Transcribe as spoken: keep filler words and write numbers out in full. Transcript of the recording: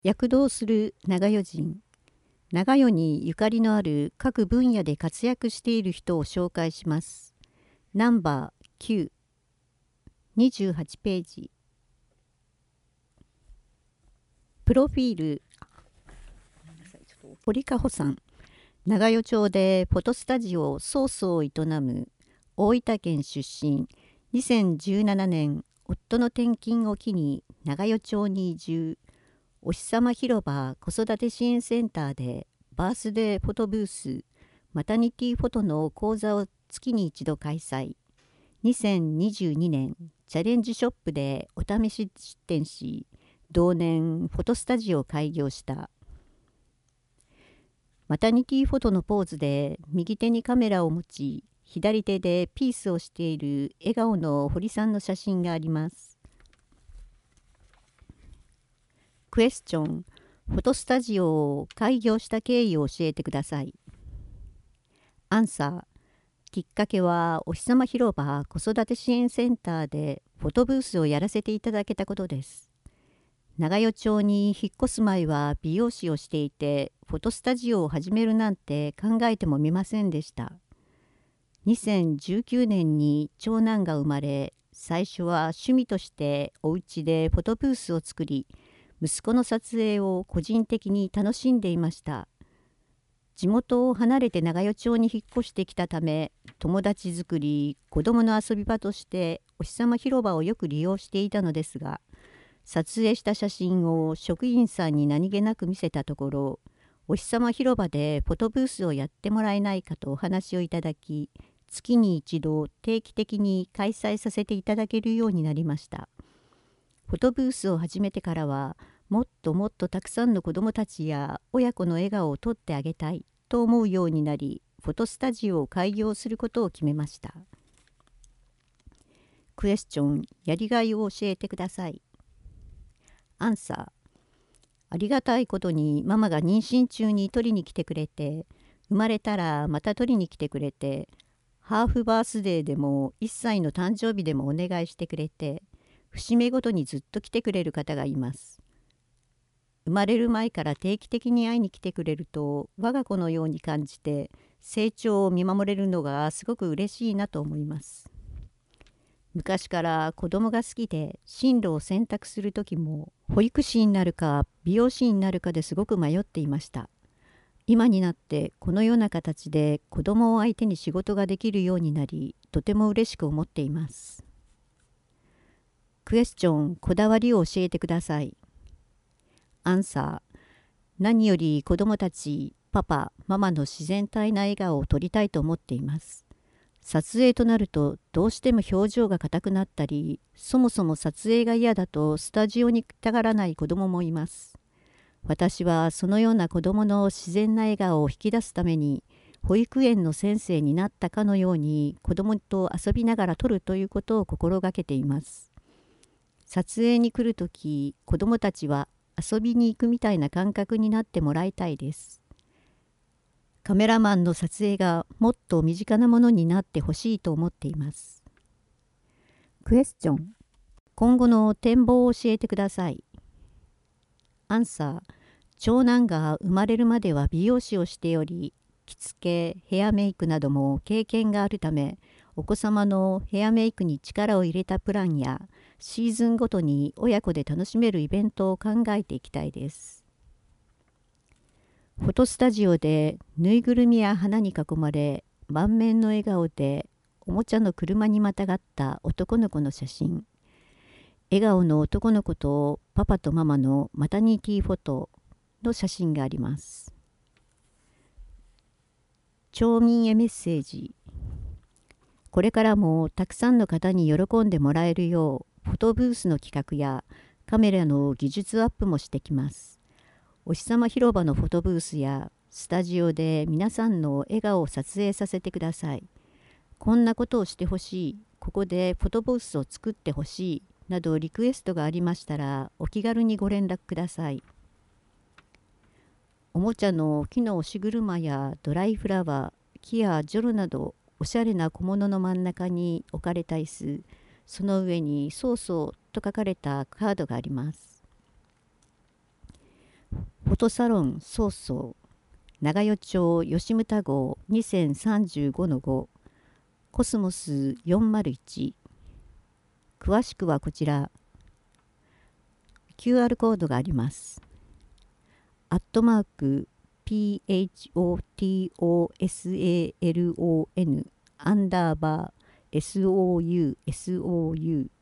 躍動する長与人。長与にゆかりのある各分野で活躍している人を紹介します。ナンバーきゅう、にじゅうはちページ。プロフィール。堀加穂さん。長与町でフォトスタジオソースを営む大分県出身。にせんじゅうななねん、夫の転勤を機に長与町に移住。お日様広場子育て支援センターでバースデーフォトブース、マタニティフォトの講座を月に一度開催。にせんにじゅうにねん、チャレンジショップでお試し出店し、同年フォトスタジオを開業した。マタニティフォトのポーズで右手にカメラを持ち、左手でピースをしている笑顔の堀さんの写真があります。クエスチョン、フォトスタジオを開業した経緯を教えてください。アンサー、きっかけはお日様広場子育て支援センターでフォトブースをやらせていただけたことです。長与町に引っ越す前は美容師をしていて、フォトスタジオを始めるなんて考えてもみませんでした。にせんじゅうきゅうねんに長男が生まれ、最初は趣味としてお家でフォトブースを作り、息子の撮影を個人的に楽しんでいました。地元を離れて長与町に引っ越してきたため、友達作り、子供の遊び場としてお日様広場をよく利用していたのですが、撮影した写真を職員さんに何気なく見せたところ、お日様広場でフォトブースをやってもらえないかとお話をいただき、月に一度定期的に開催させていただけるようになりました。フォトブースを始めてからは、もっともっとたくさんの子どもたちや親子の笑顔を撮ってあげたいと思うようになり、フォトスタジオを開業することを決めました。クエスチョン、やりがいを教えてください。アンサー、ありがたいことにママが妊娠中に取りに来てくれて、生まれたらまた取りに来てくれて、ハーフバースデーでもいっさいの誕生日でもお願いしてくれて、節目ごとにずっと来てくれる方がいます。生まれる前から定期的に会いに来てくれると我が子のように感じて、成長を見守れるのがすごく嬉しいなと思います。昔から子供が好きで進路を選択する時も保育士になるか美容師になるかですごく迷っていました。今になってこのような形で子供を相手に仕事ができるようになり、とても嬉しく思っています。クエスチョン、こだわりを教えてください。アンサー、何より子供たち、パパ、ママの自然体な笑顔を撮りたいと思っています。撮影となるとどうしても表情が硬くなったり、そもそも撮影が嫌だとスタジオに来たがらない子供もいます。私はそのような子供の自然な笑顔を引き出すために、保育園の先生になったかのように子供と遊びながら撮るということを心がけています。撮影に来るとき、子供たちは遊びに行くみたいな感覚になってもらいたいです。カメラマンの撮影がもっと身近なものになってほしいと思っています。クエスチョン、今後の展望を教えてください。アンサー、長男が生まれるまでは美容師をしており、着付け、ヘアメイクなども経験があるため、お子様のヘアメイクに力を入れたプランや、シーズンごとに親子で楽しめるイベントを考えていきたいです。フォトスタジオでぬいぐるみや花に囲まれ、満面の笑顔でおもちゃの車にまたがった男の子の写真。笑顔の男の子とパパとママのマタニティフォトの写真があります。町民へメッセージ。これからもたくさんの方に喜んでもらえるよう、フォトブースの企画やカメラの技術アップもしてきます。お日様広場のフォトブースやスタジオで皆さんの笑顔を撮影させてください。こんなことをしてほしい、ここでフォトブースを作ってほしい、などリクエストがありましたらお気軽にご連絡ください。おもちゃの木の押し車やドライフラワー、木やジョルなどおしゃれな小物の真ん中に置かれた椅子、その上にそうそうと書かれたカードがあります。 ォトサロン曹操長与町吉牟田号にせんさんじゅうごのごコスモスよんまるいち。詳しくはこちら キューアール コードがあります。アットマーク ピーエイチオーティーオーエスエーエルオーエヌ アンダーバー ソウソウ